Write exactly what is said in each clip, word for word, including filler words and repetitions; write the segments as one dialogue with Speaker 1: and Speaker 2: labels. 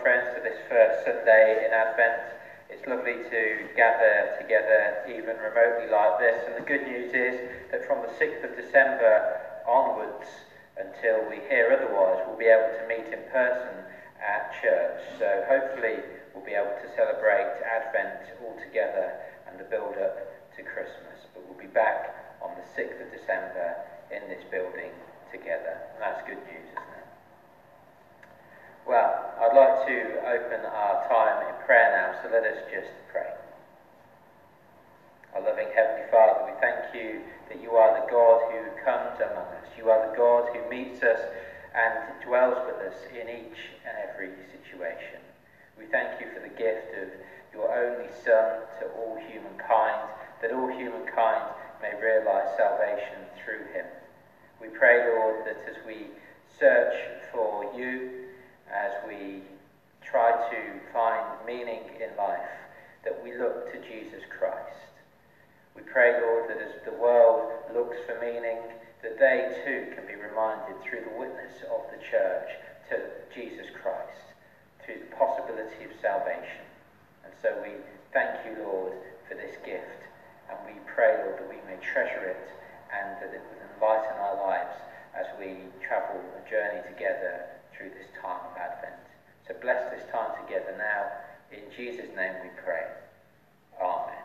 Speaker 1: friends, to this first Sunday in Advent. It's lovely to gather together even remotely like this, and the good news is that from the sixth of December onwards, until we hear otherwise, we'll be able to meet in person at church. So hopefully we'll be able to celebrate Advent all together and the build-up to Christmas. But we'll be back on the sixth of December in this building together, and that's good news, isn't it? Well, I'd like to open our time in prayer now, so let us just pray. Our loving Heavenly Father, we thank you that you are the God who comes among us. You are the God who meets us and dwells with us in each and every situation. We thank you for the gift of your only Son to all humankind, that all humankind may realise salvation through him. We pray, Lord, that as we search for you, as we try to find meaning in life, that we look to Jesus Christ. We pray, Lord, that as the world looks for meaning, that they too can be reminded through the witness of the church to Jesus Christ, through the possibility of salvation. And so we thank you, Lord, for this gift, and we pray, Lord, that we may treasure it and that it would enlighten our lives as we travel a journey together through this time of Advent. So bless this time together now. In Jesus' name we pray. Amen.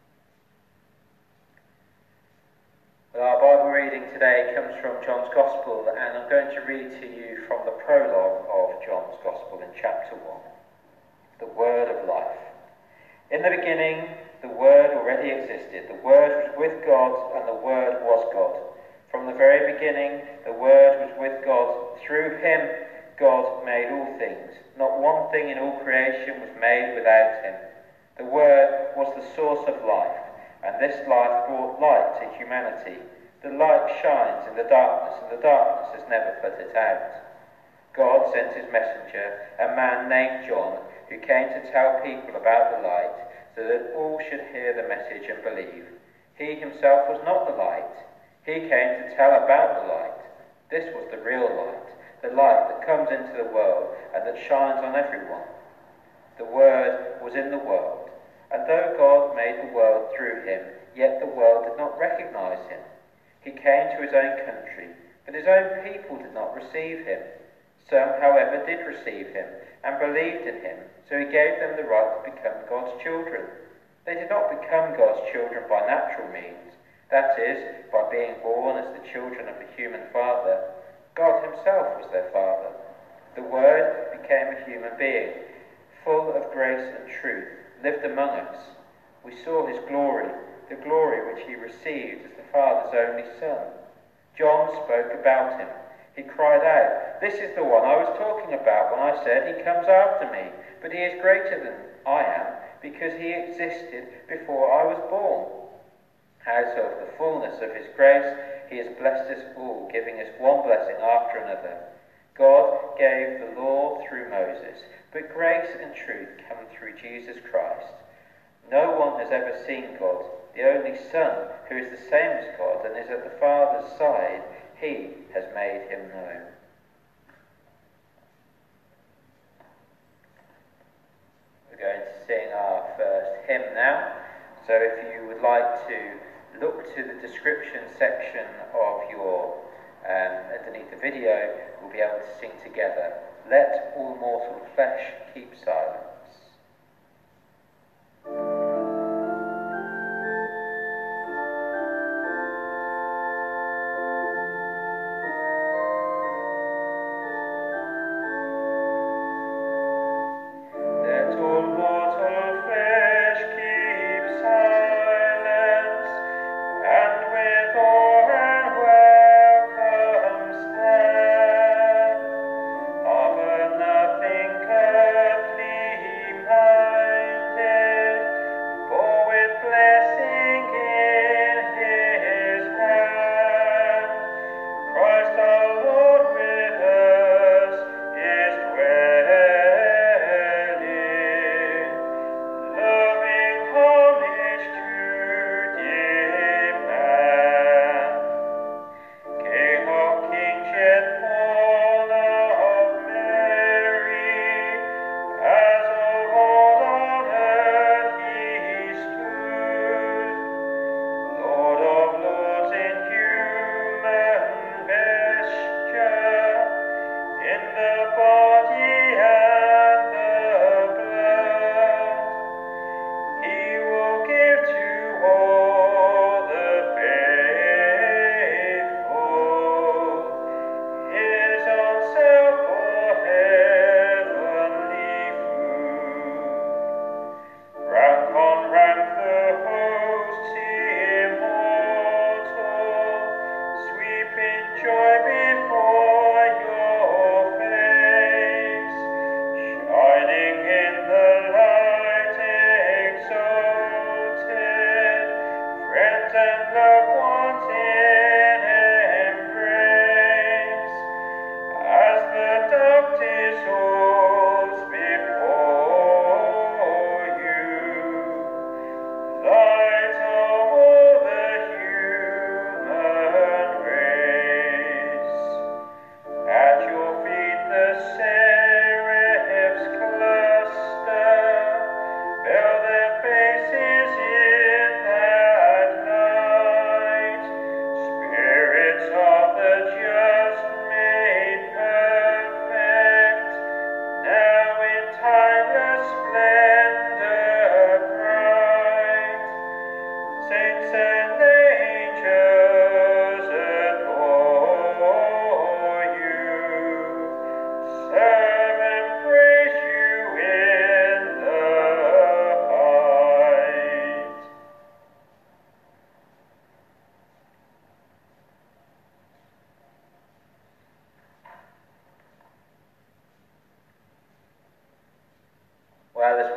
Speaker 1: Well, our Bible reading today comes from John's Gospel, and I'm going to read to you from the prologue of John's Gospel in chapter one. The Word of Life. In the beginning, the Word already existed. The Word was with God, and the Word was God. From the very beginning, the Word was with God. Through him, God made all things. Not one thing in all creation was made without him. The Word was the source of life, and this life brought light to humanity. The light shines in the darkness, and the darkness has never put it out. God sent his messenger, a man named John, who came to tell people about the light, so that all should hear the message and believe. He himself was not the light. He came to tell about the light. This was the real light, the light that comes into the world and that shines on everyone. The Word was in the world, and though God made the world through him, yet the world did not recognize him. He came to his own country, but his own people did not receive him. Some, however, did receive him and believed in him, so he gave them the right to become God's children. They did not become God's children by natural means, that is, by being born as the children of a human father. God himself was their Father. The Word became a human being, full of grace and truth, lived among us. We saw his glory, the glory which he received as the Father's only Son. John spoke about him. He cried out, "This is the one I was talking about when I said, 'He comes after me,' but he is greater than I am, because he existed before I was born. Out of the fullness of his grace, he has blessed us all, giving us one blessing after another. God gave the law through Moses, but grace and truth come through Jesus Christ. No one has ever seen God, the only Son, who is the same as God and is at the Father's side. He has made him known." We're going to sing our first hymn now. So if you would like to look to the description section of your, um, underneath the video, we'll be able to sing together. Let all mortal flesh keep silence.
Speaker 2: Nothing earthly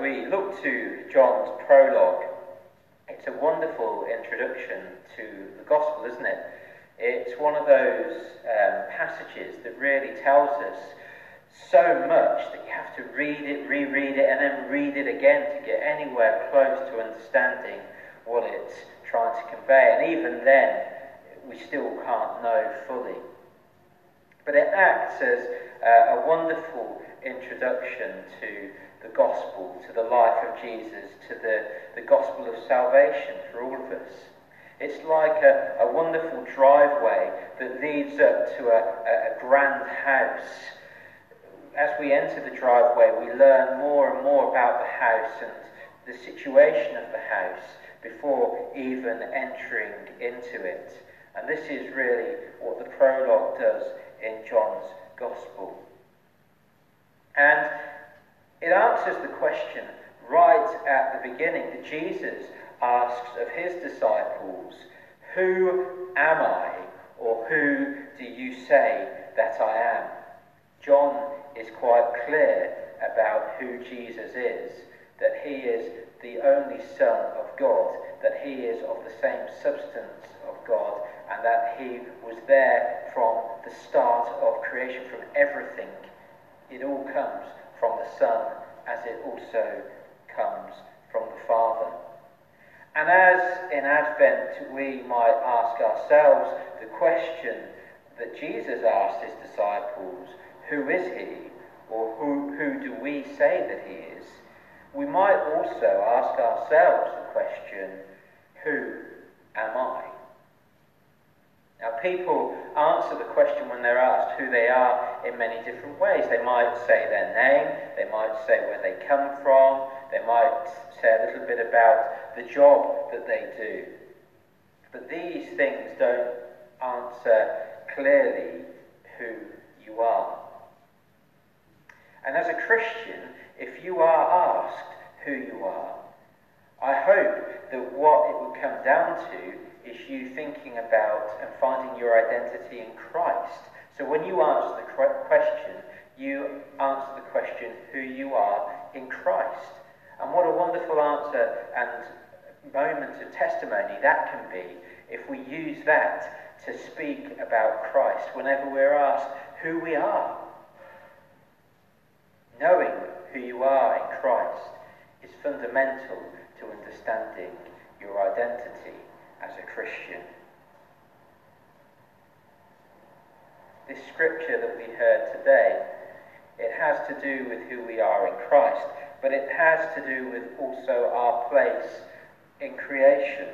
Speaker 1: we look to John's prologue, it's a wonderful introduction to the gospel, isn't it? It's one of those um, passages that really tells us so much that you have to read it, reread it, and then read it again to get anywhere close to understanding what it's trying to convey. And even then, we still can't know fully. But it acts as uh, a wonderful introduction to the gospel, to the life of Jesus, to the, the gospel of salvation for all of us. It's like a, a wonderful driveway that leads up to a, a, a grand house. As we enter the driveway, we learn more and more about the house and the situation of the house before even entering into it. And this is really what the prologue does in John's Gospel. And it answers the question right at the beginning that Jesus asks of his disciples, "Who am I?" or "Who do you say that I am?" John is quite clear about who Jesus is, that he is the only Son of God, that he is of the same substance of God, and that he was there from the start of creation, from everything. It all comes from the Son, as it also comes from the Father. And as in Advent we might ask ourselves the question that Jesus asked his disciples, "Who is he?" or who, who do we say that he is? We might also ask ourselves the question, "Who am I?" Now, people answer the question when they're asked who they are in many different ways. They might say their name, they might say where they come from, they might say a little bit about the job that they do. But these things don't answer clearly who you are. And as a Christian, if you are asked who you are, I hope that what it would come down to is you thinking about and finding your identity in Christ. So when you answer the question, you answer the question who you are in Christ. And what a wonderful answer and moment of testimony that can be if we use that to speak about Christ whenever we're asked who we are. Knowing who you are in Christ is fundamental to understanding your identity as a Christian. This scripture that we heard today, it has to do with who we are in Christ, but it has to do with also our place in creation.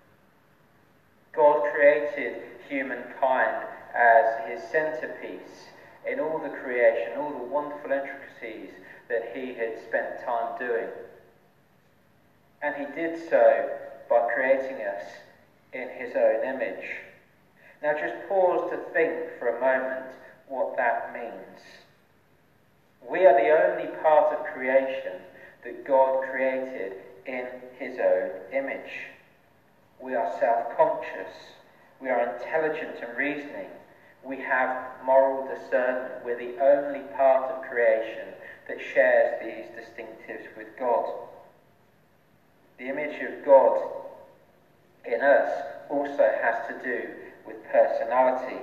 Speaker 1: God created humankind as his centerpiece in all the creation, all the wonderful intricacies that he had spent time doing. And he did so by creating us in his own image. Now just pause to think for a moment what that means. We are the only part of creation that God created in his own image. We are self-conscious. We are intelligent and reasoning. We have moral discernment. We're the only part of creation that shares these distinctives with God. The image of God in us also has to do with personality.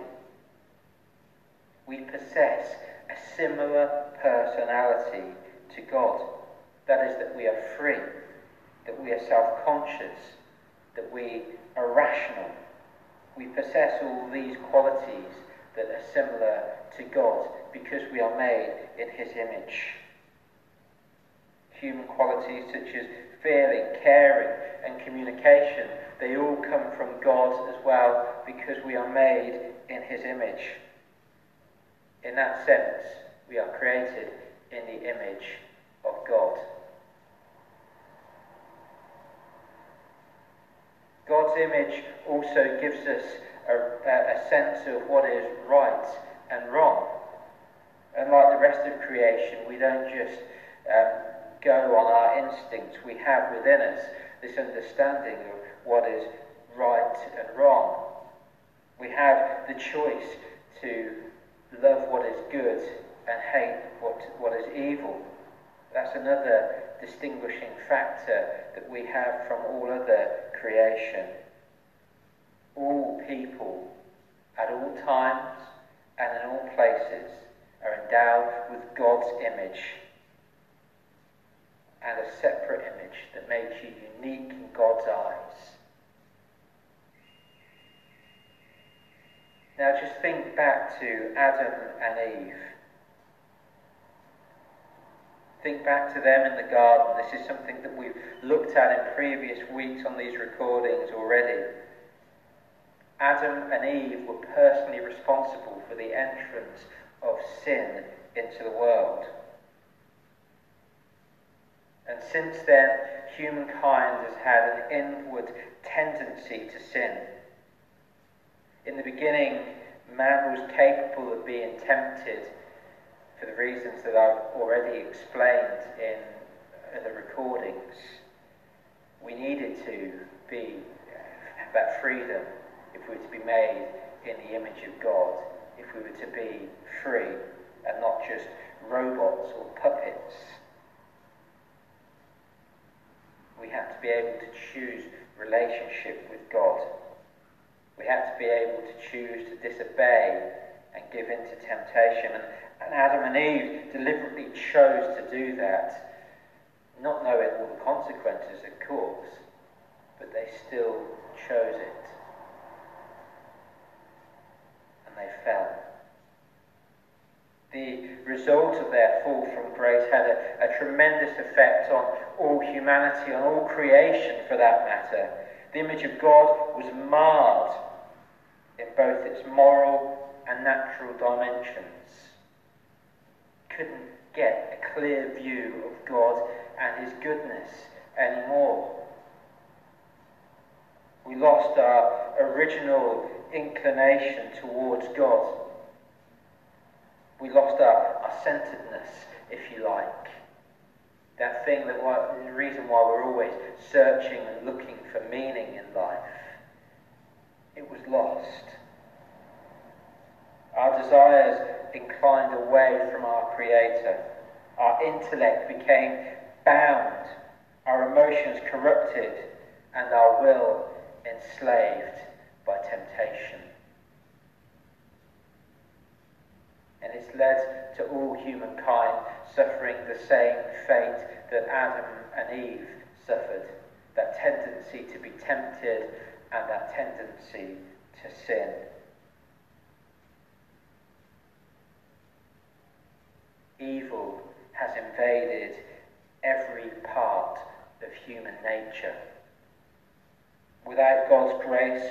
Speaker 1: We possess a similar personality to God. That is, that we are free, that we are self-conscious, that we are rational. We possess all these qualities that are similar to God because we are made in his image. Human qualities such as feeling, caring, and communication, they all come from God as well because we are made in his image. In that sense, we are created in the image of God. God's image also gives us a, a sense of what is right and wrong. And like the rest of creation, we don't just um, go on our instincts. We have within us this understanding of what is right and wrong. We have the choice to love what is good and hate what, what is evil. That's another distinguishing factor that we have from all other creation. All people, at all times and in all places, are endowed with God's image, and a separate image that makes you unique in God's eyes. Now just think back to Adam and Eve. Think back to them in the garden. This is something that we've looked at in previous weeks on these recordings already. Adam and Eve were personally responsible for the entrance of sin into the world. And since then, humankind has had an inward tendency to sin. In the beginning, man was capable of being tempted for the reasons that I've already explained in, in the recordings. We needed to be have that freedom if we were to be made in the image of God, if we were to be free and not just robots or puppets. We had to be able to choose relationship with God. We had to be able to choose to disobey and give in to temptation. And, and Adam and Eve deliberately chose to do that, not knowing all the consequences, of course, but they still chose it. And they fell. The result of their fall from grace had a, a tremendous effect on all humanity, on all creation for that matter. The image of God was marred in both its moral and natural dimensions. Couldn't get a clear view of God and his goodness anymore. We lost our original inclination towards God. We lost our, our centeredness, if you like. That thing that was the reason why we're always searching and looking for meaning in life. It was lost. Our desires inclined away from our Creator. Our intellect became bound, our emotions corrupted, and our will enslaved by temptation. And it's led to all humankind suffering the same fate that Adam and Eve suffered. That tendency to be tempted and that tendency to sin. Evil has invaded every part of human nature. Without God's grace,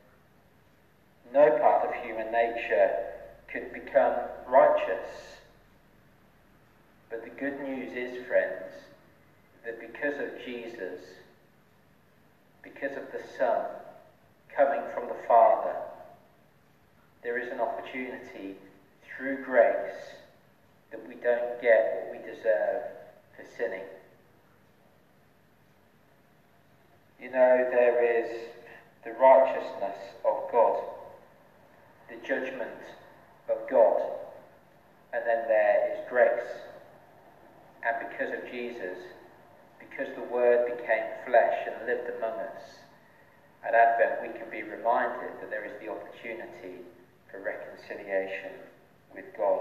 Speaker 1: no part of human nature could become righteous. But the good news is, friends, that because of Jesus, because of the Son coming from the Father, there is an opportunity through grace that we don't get what we deserve for sinning. You know, there is the righteousness of God, the judgment of God, and then there is grace. And because of Jesus, because the Word became flesh and lived among us, at Advent we can be reminded that there is the opportunity for reconciliation with God.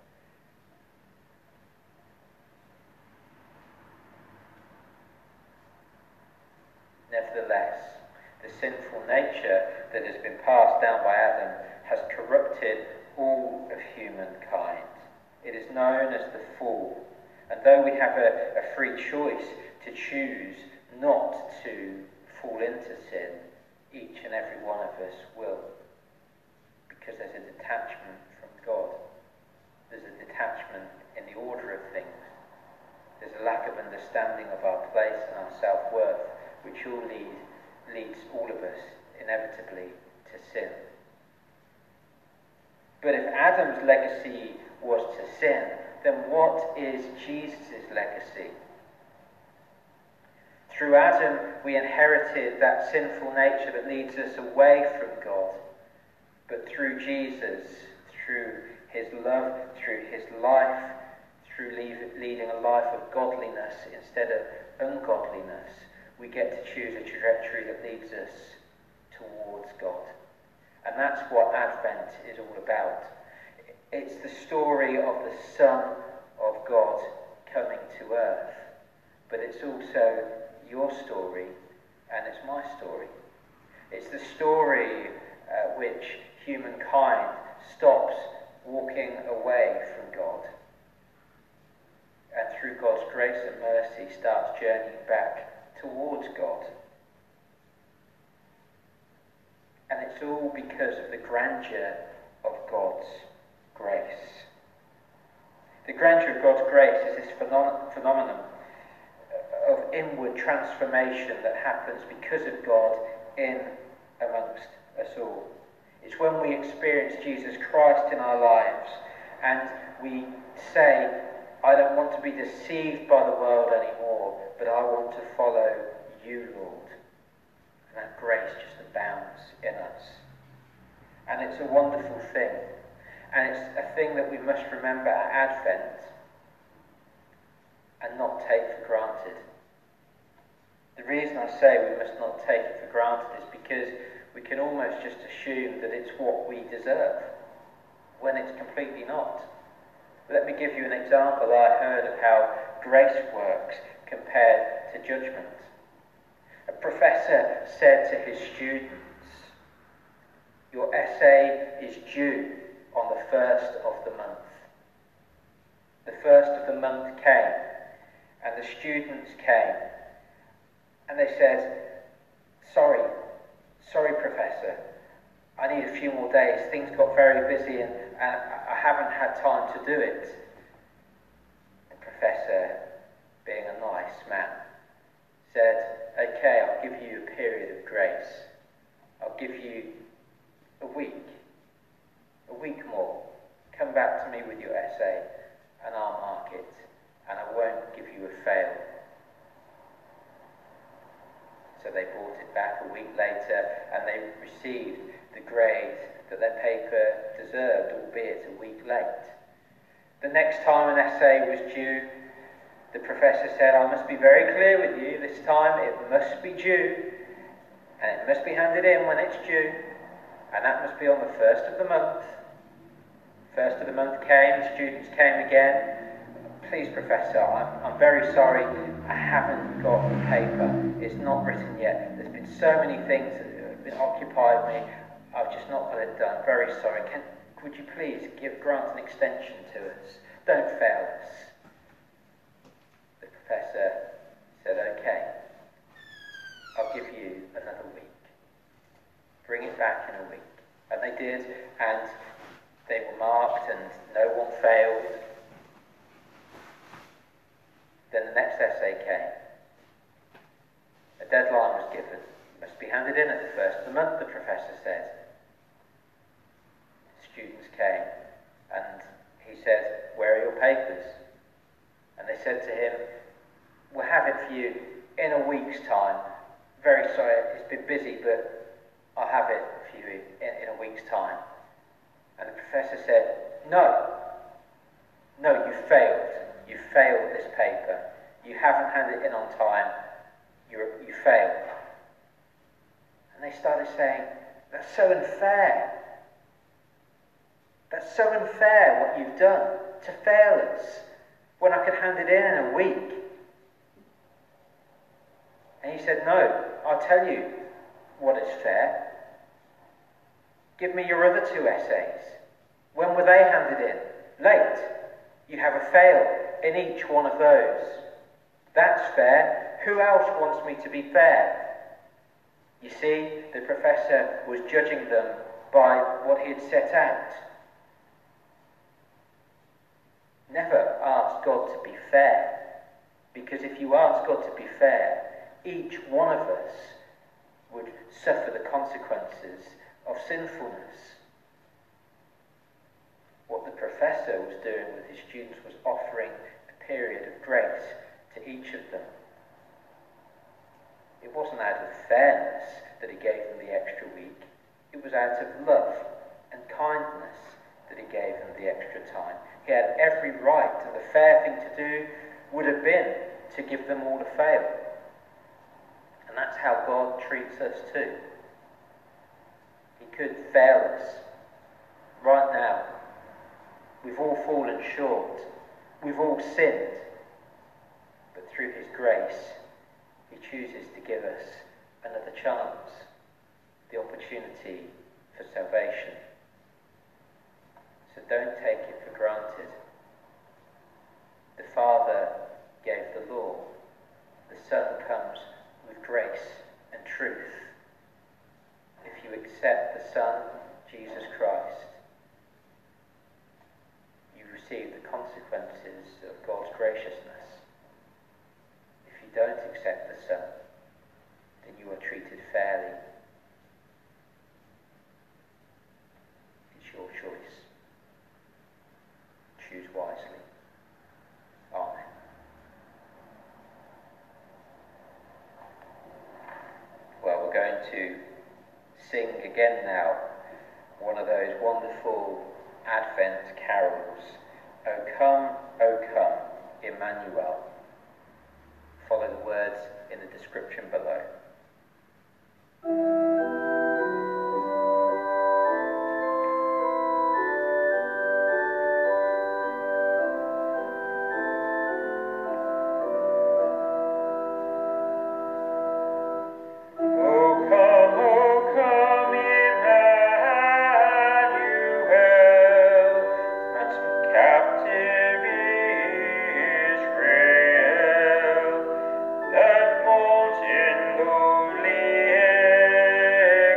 Speaker 1: Nevertheless, the sinful nature that has been passed down by Adam has corrupted all of humankind. It is known as the fall. And though we have a, a free choice to choose not to fall into sin, each and every one of us will. Because there's a detachment from God. There's a detachment in the order of things. There's a lack of understanding of our place and our self-worth, which all lead, leads all of us inevitably to sin. But if Adam's legacy was to sin, then what is Jesus' legacy? Through Adam, we inherited that sinful nature that leads us away from God. But through Jesus, through his love, through his life, through leading a life of godliness instead of ungodliness, we get to choose a trajectory that leads us towards God. And that's what Advent is all about. It's the story of the Son of God coming to earth, but it's also your story and it's my story. It's the story uh, which humankind stops walking away from God and through God's grace and mercy starts journeying back towards God. And it's all because of the grandeur of God's grace. The grandeur of God's grace is this phenom- phenomenon of inward transformation that happens because of God in amongst us all. It's when we experience Jesus Christ in our lives and we say, I don't want to be deceived by the world anymore, but I want to follow you, Lord. And that grace just abounds in us. And it's a wonderful thing. And it's a thing that we must remember at Advent and not take for granted. The reason I say we must not take it for granted is because we can almost just assume that it's what we deserve, when it's completely not. Let me give you an example I heard of how grace works compared to judgment. A professor said to his students, your essay is due on the first of the month. The first of the month came, and the students came, and they said, sorry, sorry professor, I need a few more days. Things got very busy and, and I haven't had time to do it. The professor, being a nice man, said, okay, I'll give you a period of grace. I'll give you a week, a week more. Come back to me with your essay and I'll mark it and I won't give you a fail. So they brought it back a week later and they received the grade that their paper deserved, albeit a week late. The next time an essay was due, the professor said, I must be very clear with you, this time it must be due, and it must be handed in when it's due, and that must be on the first of the month. First of the month came, the students came again. Please, Professor, I'm, I'm very sorry, I haven't got the paper. It's not written yet. There's been so many things that have been occupied me. I've just not got it done. Very sorry. Can, would you please give grant an extension to us? Don't fail us. The professor said, okay, I'll give you another week. Bring it back in a week. And they did, and they were marked, and no one failed. Then the next essay came. A deadline was given. It must be handed in at the first of the month, the professor said. Students came, and he said, where are your papers? And they said to him, we'll have it for you in a week's time. Very sorry, it's been busy, but I'll have it for you in, in a week's time. And the professor said, no, no, you failed. You failed this paper. You haven't handed it in on time. You're, you failed. And they started saying, that's so unfair. That's so unfair what you've done to fail us when I could hand it in in a week. And he said, no, I'll tell you what is fair. Give me your other two essays. When were they handed in? Late. You have a fail in each one of those. That's fair. Who else wants me to be fair? You see, the professor was judging them by what he had set out. Never ask God to be fair, because if you ask God to be fair, each one of us would suffer the consequences of sinfulness. What the professor was doing with his students was offering a period of grace to each of them. It wasn't out of fairness that he gave them the extra week. It was out of love and kindness that he gave them the extra time. He had every right, and the fair thing to do would have been to give them all to fail. And that's how God treats us too. He could fail us right now. We've all fallen short. We've all sinned. But through his grace, he chooses to give us another chance, the opportunity for salvation. So don't take it for granted. The Father gave the law. The Son comes with grace and truth. If you accept the Son, Jesus Christ, you receive the consequences of God's graciousness. If you don't accept the Son, then you are treated fairly. It's your choice. Choose wisely. Amen. Well, we're going to sing again now one of those wonderful Advent carols. O come, O come, Emmanuel. Follow the words in the description below.
Speaker 2: That mountain lowly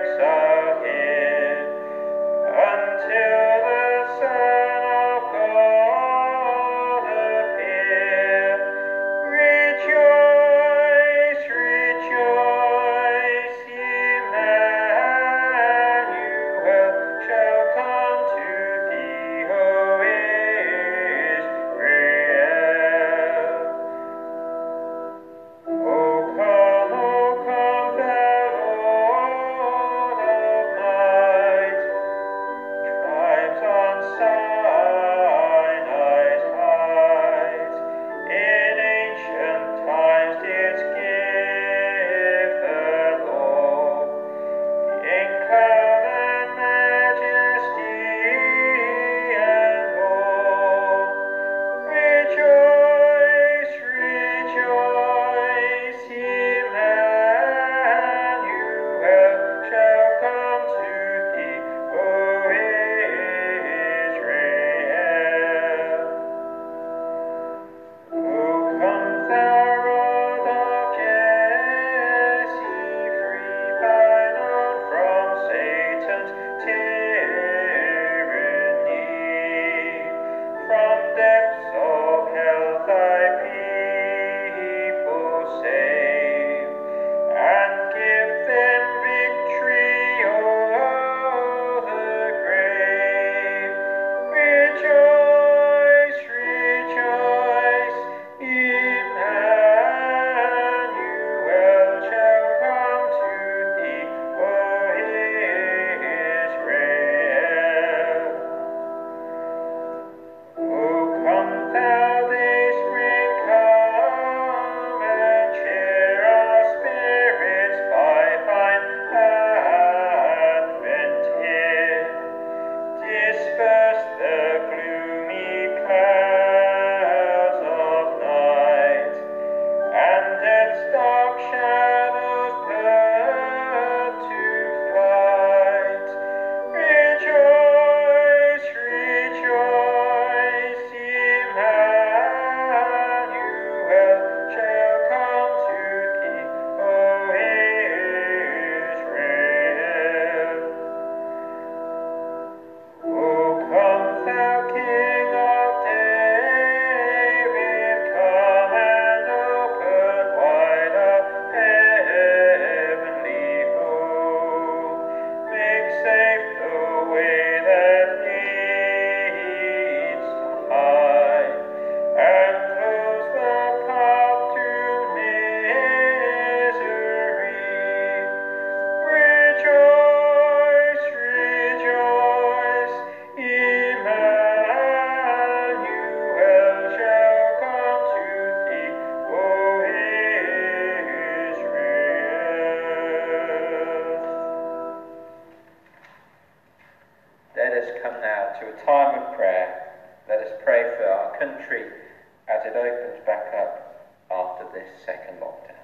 Speaker 1: country as it opens back up after this second lockdown.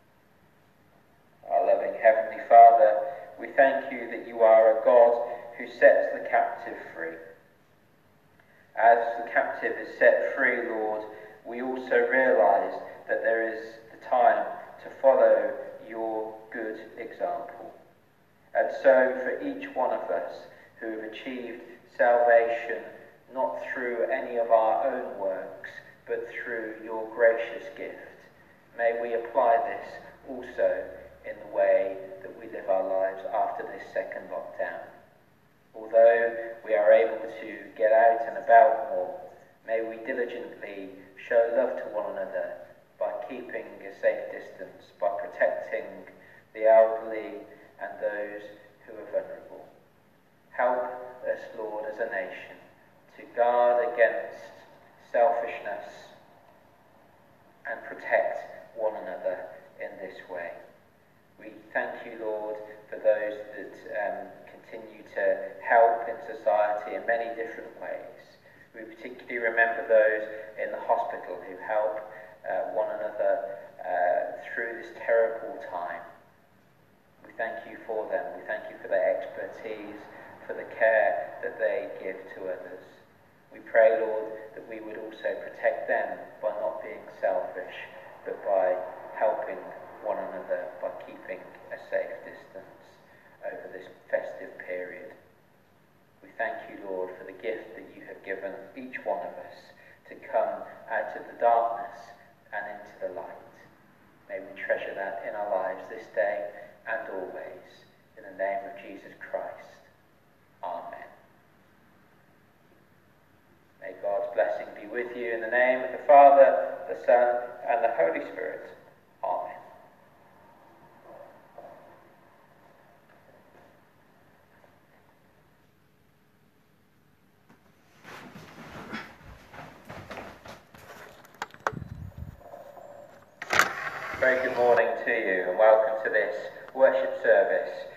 Speaker 1: Our loving Heavenly Father, we thank you that you are a God who sets the captive free. As the captive is set free, Lord, we also realise that there is the time to follow your good example. And so for each one of us who have achieved salvation not through any of our own works, but through your gracious gift, may we apply this also in the way that we live our lives after this second lockdown. Although we are able to get out and about more, may we diligently show love to one another by keeping a safe distance, by protecting the elderly and those who are vulnerable. Help us, Lord, as a nation, to guard against selfishness and protect one another in this way. We thank you, Lord, for those that um, continue to help in society in many different ways. We particularly remember those in the hospital who help uh, one another uh, through this terrible time. We thank you for them. We thank you for their expertise, for the care that they give to others. We pray, Lord, that we would also protect them by not being selfish, but by helping one another by keeping a safe distance over this festive period. We thank you, Lord, for the gift that you have given each one of us to come out of the darkness and into the light. May we treasure that in our lives this day and always. In the name of Jesus Christ. Amen. May God's blessing be with you in the name of the Father, the Son, and the Holy Spirit. Amen. Very good morning to you and welcome to this worship service